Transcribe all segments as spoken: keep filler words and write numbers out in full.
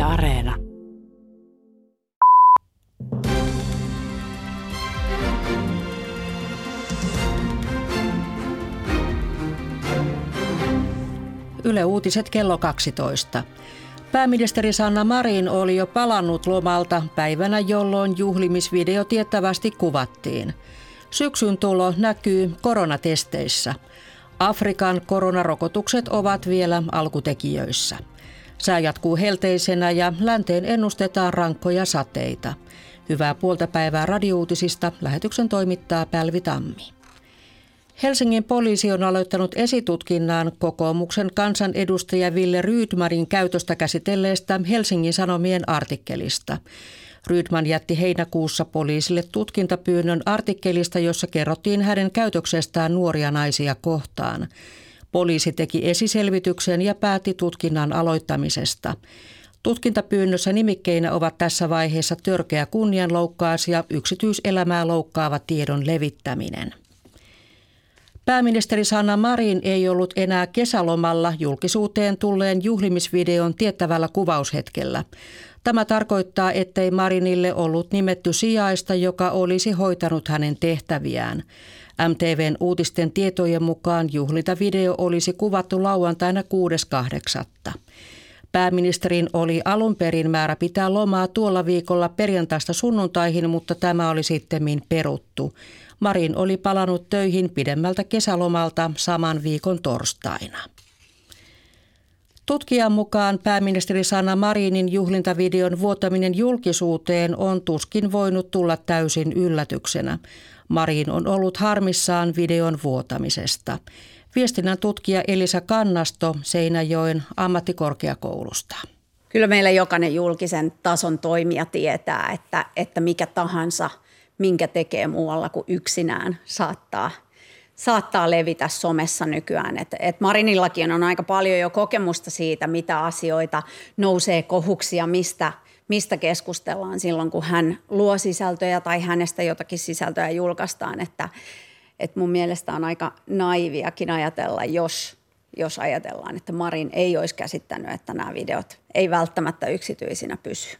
Areena. Yle Uutiset kello kaksitoista. Pääministeri Sanna Marin oli jo palannut lomalta päivänä, jolloin juhlimisvideo tiettävästi kuvattiin. Syksyn tulo näkyy koronatesteissä. Afrikan koronarokotukset ovat vielä alkutekijöissä. Sää jatkuu helteisenä ja länteen ennustetaan rankkoja sateita. Hyvää puolta päivää radiouutisista. Lähetyksen toimittaa Pälvi Tammi. Helsingin poliisi on aloittanut esitutkinnan kokoomuksen kansanedustaja Wille Rydmanin käytöstä käsitelleestä Helsingin Sanomien artikkelista. Rydman jätti heinäkuussa poliisille tutkintapyynnön artikkelista, jossa kerrottiin hänen käytöksestään nuoria naisia kohtaan. Poliisi teki esiselvityksen ja päätti tutkinnan aloittamisesta. Tutkintapyynnössä nimikkeinä ovat tässä vaiheessa törkeä kunnianloukkaus ja yksityiselämää loukkaava tiedon levittäminen. Pääministeri Sanna Marin ei ollut enää kesälomalla julkisuuteen tulleen juhlimisvideon tiettävällä kuvaushetkellä. Tämä tarkoittaa, ettei Marinille ollut nimetty sijaista, joka olisi hoitanut hänen tehtäviään. M T V:n uutisten tietojen mukaan juhlintavideo olisi kuvattu lauantaina kuudes kahdeksatta Pääministerin oli alun perin määrä pitää lomaa tuolla viikolla perjantaista sunnuntaihin, mutta tämä oli sittemmin peruttu. Marin oli palannut töihin pidemmältä kesälomalta saman viikon torstaina. Tutkijan mukaan pääministeri Sanna Marinin juhlintavideon vuotaminen julkisuuteen on tuskin voinut tulla täysin yllätyksenä. Marin on ollut harmissaan videon vuotamisesta. Viestinnän tutkija Elisa Kannasto Seinäjoen ammattikorkeakoulusta. Kyllä meillä jokainen julkisen tason toimija tietää, että, että mikä tahansa, minkä tekee muualla kuin yksinään, saattaa, saattaa levitä somessa nykyään. Et, et Marinillakin on aika paljon jo kokemusta siitä, mitä asioita nousee kohuksi ja mistä, mistä keskustellaan silloin, kun hän luo sisältöjä tai hänestä jotakin sisältöä julkaistaan. Että, et mun mielestä on aika naiviakin ajatella, jos, jos ajatellaan, että Marin ei olisi käsittänyt, että nämä videot ei välttämättä yksityisinä pysy.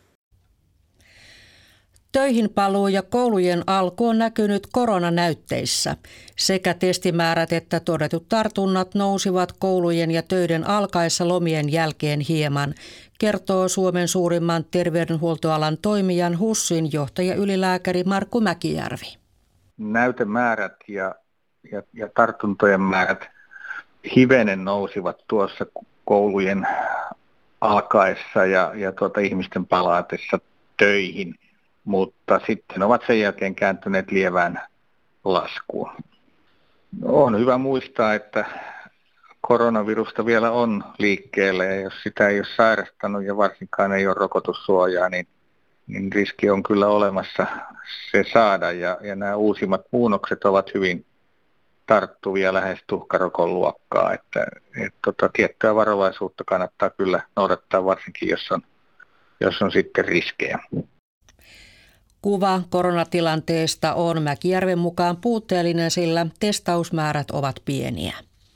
Töihin paluu ja koulujen alku on näkynyt koronanäytteissä. Sekä testimäärät että todetut tartunnat nousivat koulujen ja töiden alkaessa lomien jälkeen hieman, kertoo Suomen suurimman terveydenhuoltoalan toimijan HUSin johtajaylilääkäri Markku Mäkijärvi. Näytemäärät ja, ja, ja tartuntojen määrät hivenen nousivat tuossa koulujen alkaessa ja, ja tuota ihmisten palaatessa töihin. Mutta sitten ovat sen jälkeen kääntyneet lievään laskuun. On hyvä muistaa, että koronavirusta vielä on liikkeellä ja jos sitä ei ole sairastanut ja varsinkaan ei ole rokotussuojaa, niin, niin riski on kyllä olemassa se saada. Ja, ja nämä uusimmat muunnokset ovat hyvin tarttuvia lähes tuhkarokon luokkaa, että et, tota, tiettyä varovaisuutta kannattaa kyllä noudattaa varsinkin, jos on, jos on sitten riskejä. Kuva koronatilanteesta on Mäkijärven mukaan puutteellinen, sillä testausmäärät ovat pieniä.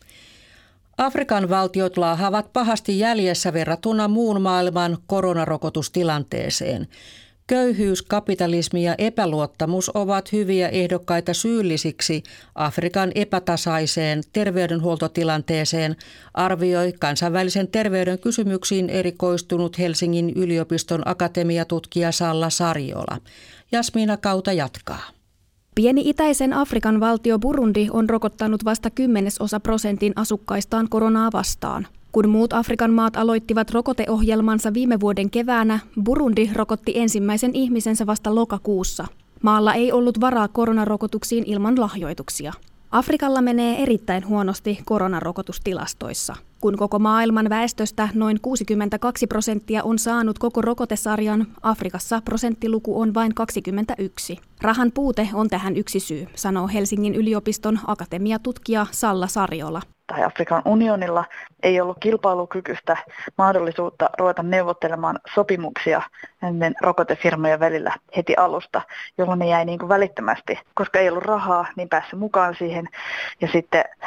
Afrikan valtiot laahavat pahasti jäljessä verrattuna muun maailman koronarokotustilanteeseen. Köyhyys, kapitalismi ja epäluottamus ovat hyviä ehdokkaita syyllisiksi Afrikan epätasaiseen terveydenhuoltotilanteeseen, arvioi kansainvälisen terveyden kysymyksiin erikoistunut Helsingin yliopiston akatemiatutkija Salla Sariola. Jasmiina Kauta jatkaa. Pieni itäisen Afrikan valtio Burundi on rokottanut vasta kymmenesosa prosentin asukkaistaan koronaa vastaan. Kun muut Afrikan maat aloittivat rokoteohjelmansa viime vuoden keväänä, Burundi rokotti ensimmäisen ihmisensä vasta lokakuussa. Maalla ei ollut varaa koronarokotuksiin ilman lahjoituksia. Afrikalla menee erittäin huonosti koronarokotustilastoissa. Kun koko maailman väestöstä noin kuusikymmentäkaksi prosenttia on saanut koko rokotesarjan, Afrikassa prosenttiluku on vain kaksikymmentäyksi. Rahan puute on tähän yksi syy, sanoo Helsingin yliopiston akatemiatutkija Salla Sariola. Tai Afrikan unionilla ei ollut kilpailukykyistä mahdollisuutta ruveta neuvottelemaan sopimuksia näiden rokotefirmojen välillä heti alusta, jolloin ne jäi niin kuin välittömästi, koska ei ollut rahaa, niin päässyt mukaan siihen. Ja sitten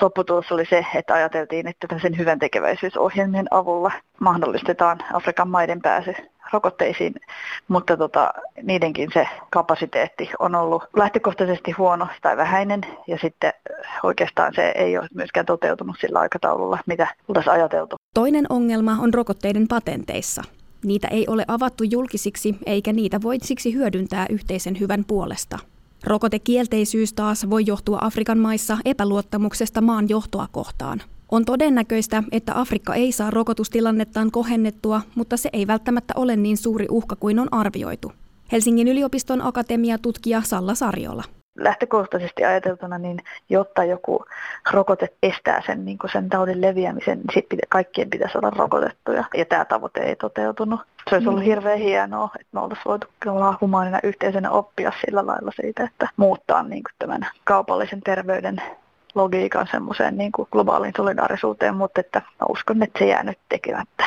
lopputulos oli se, että ajateltiin, että sen hyvän tekeväisyysohjelmien avulla mahdollistetaan Afrikan maiden pääsy rokotteisiin, mutta tota, niidenkin se kapasiteetti on ollut lähtökohtaisesti huono tai vähäinen, ja sitten oikeastaan se ei ole myöskään toteutunut sillä aikataululla, mitä oltaisiin ajateltu. Toinen ongelma on rokotteiden patenteissa. Niitä ei ole avattu julkisiksi, eikä niitä voi siksi hyödyntää yhteisen hyvän puolesta. Rokotekielteisyys taas voi johtua Afrikan maissa epäluottamuksesta maan johtoa kohtaan. On todennäköistä, että Afrikka ei saa rokotustilannettaan kohennettua, mutta se ei välttämättä ole niin suuri uhka kuin on arvioitu. Helsingin yliopiston akatemiatutkija Salla Sarjola. Lähtökohtaisesti ajateltuna, niin jotta joku rokote estää sen, niin kuin sen taudin leviämisen, niin sit pitä, kaikkien pitäisi olla rokotettuja. Ja tämä tavoite ei toteutunut. Se olisi ollut hirveän hienoa, että me oltaisiin voitu humaanina yhteisönä oppia sillä lailla siitä, että muuttaa niin kuin tämän kaupallisen terveyden logiikan semmoiseen niin kuin globaaliin solidaarisuuteen, mutta että mä uskon, että se jää nyt tekemättä.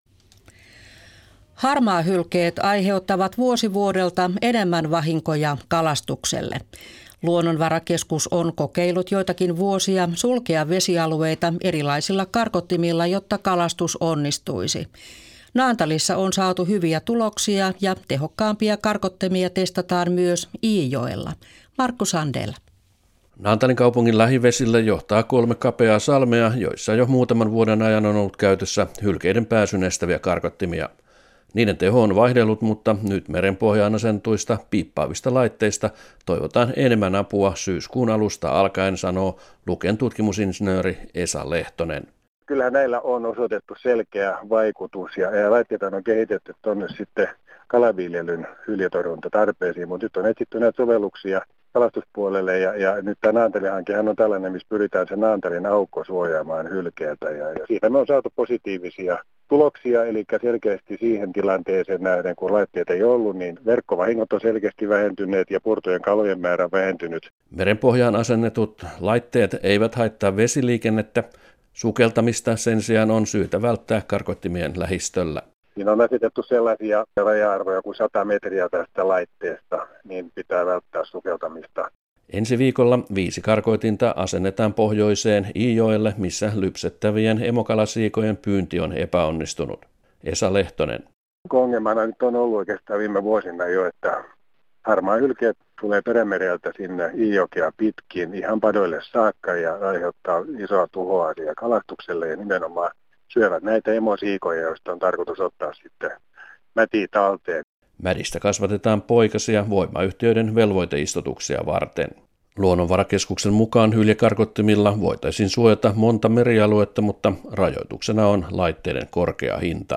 Harmaahylkeet aiheuttavat vuosi vuodelta enemmän vahinkoja kalastukselle. Luonnonvarakeskus on kokeillut joitakin vuosia sulkea vesialueita erilaisilla karkottimilla, jotta kalastus onnistuisi. Naantalissa on saatu hyviä tuloksia ja tehokkaampia karkottimia testataan myös Iijoella. Markku Sandel. Naantalin kaupungin lähivesille johtaa kolme kapeaa salmea, joissa jo muutaman vuoden ajan on ollut käytössä hylkeiden pääsyn estäviä karkottimia. Niiden teho on vaihdellut, mutta nyt merenpohjaan asentuista piippaavista laitteista toivotaan enemmän apua syyskuun alusta alkaen, sanoo Luken tutkimusinsinööri Esa Lehtonen. Kyllä näillä on osoitettu selkeä vaikutus ja, ja laitteita on kehitetty tuonne sitten kalaviljelyn hyljetorjuntatarpeisiin, mutta nyt on etsitty näitä sovelluksia kalastuspuolelle ja, ja nyt tämä Naantali-hankehan on tällainen, missä pyritään se Naantalin aukko suojaamaan hylkeeltä ja, ja siitä me on saatu positiivisia tuloksia, eli selkeästi siihen tilanteeseen nähden, kun laitteet ei ollut, niin verkkovahingot on selkeästi vähentyneet ja purtujen kalojen määrä on vähentynyt. Merenpohjaan asennetut laitteet eivät haittaa vesiliikennettä, sukeltamista sen sijaan on syytä välttää karkottimien lähistöllä. Siinä on asetettu sellaisia raja-arvoja kuin sata metriä tästä laitteesta, niin pitää välttää sukeltamista. Ensi viikolla viisi karkoitinta asennetaan pohjoiseen Iijoelle, missä lypsettävien emokalasiikojen pyynti on epäonnistunut. Esa Lehtonen. Ongelmana nyt on ollut oikeastaan viime vuosina jo, että harmaahylkeet tulee Perämereltä sinne Iijokea pitkin ihan padoille saakka ja aiheuttaa isoa tuhoa kalastukselle ja nimenomaan syövät näitä emosiikoja, joista on tarkoitus ottaa sitten mätiä talteen. Mädistä kasvatetaan poikasia voimayhtiöiden velvoiteistutuksia varten. Luonnonvarakeskuksen mukaan hyljekarkottimilla voitaisiin suojata monta merialuetta, mutta rajoituksena on laitteiden korkea hinta.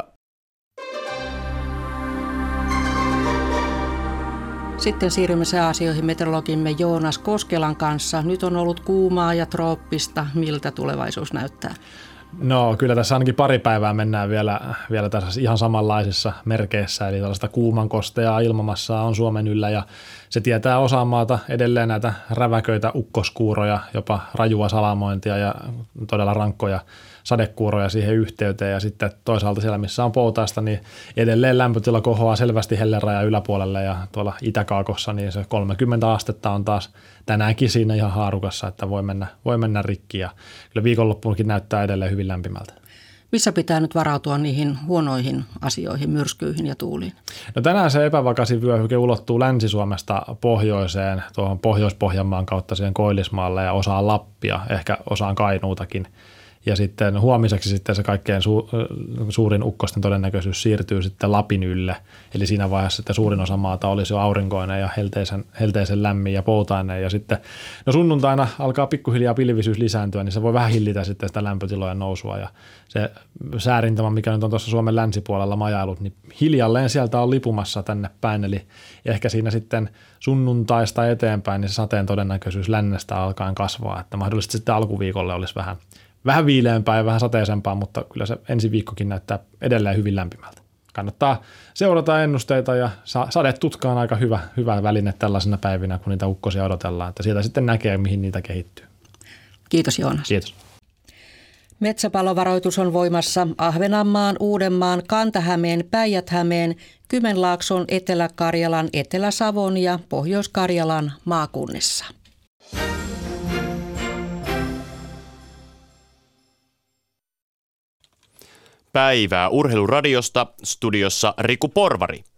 Sitten siirrymme sääasioihin meteorologimme Joonas Koskelan kanssa. Nyt on ollut kuumaa ja trooppista. Miltä tulevaisuus näyttää? No kyllä tässä ainakin pari päivää mennään vielä, vielä tässä ihan samanlaisissa merkeissä, eli tällaista kuuman kosteaa ilmamassaa on Suomen yllä ja se tietää osaan maata edelleen näitä räväköitä ukkoskuuroja, jopa rajua salamointia ja todella rankkoja sadekuuroja siihen yhteyteen ja sitten toisaalta siellä missä on poutaista, niin edelleen lämpötila kohoaa selvästi hellenrajan yläpuolelle ja tuolla Itäkaakossa niin se kolmekymmentä astetta on taas tänäänkin siinä ihan haarukassa, että voi mennä, voi mennä rikki ja kyllä viikonloppuunkin näyttää edelleen hyvin lämpimältä. Missä pitää nyt varautua niihin huonoihin asioihin, myrskyihin ja tuuliin? No tänään se epävakaisin vyöhyke ulottuu Länsi-Suomesta pohjoiseen, tuohon Pohjois-Pohjanmaan kautta siihen Koillismaalle ja osaan Lappia, ehkä osaan Kainuutakin. Ja sitten huomiseksi sitten se kaikkein su- suurin ukkosten todennäköisyys siirtyy sitten Lapin ylle. Eli siinä vaiheessa sitten suurin osa maata olisi jo aurinkoinen ja helteisen, helteisen lämmin ja poutainen. Ja sitten no sunnuntaina alkaa pikkuhiljaa pilvisyys lisääntyä, niin se voi vähän hillitä sitten sitä lämpötilojen nousua. Ja se säärintama, mikä nyt on tuossa Suomen länsipuolella majailut, niin hiljalleen sieltä on lipumassa tänne päin. Eli ehkä siinä sitten sunnuntaista eteenpäin, niin se sateen todennäköisyys lännestä alkaen kasvaa. Että mahdollisesti sitten alkuviikolle olisi vähän Vähän viileämpää ja vähän sateisempaa, mutta kyllä se ensi viikkokin näyttää edelleen hyvin lämpimältä. Kannattaa seurata ennusteita ja sadetutka on aika hyvä, hyvä väline tällaisena päivinä, kun niitä ukkosia odotellaan. Että sieltä sitten näkee, mihin niitä kehittyy. Kiitos Joonas. Kiitos. Metsäpalovaroitus on voimassa Ahvenanmaan, Uudenmaan, Kanta-Hämeen, Päijät-Hämeen, Kymenlaakson, Etelä-Karjalan, Etelä-Savon ja Pohjois-Karjalan maakunnissa. päivää Urheiluradiosta, studiossa Riku Porvari.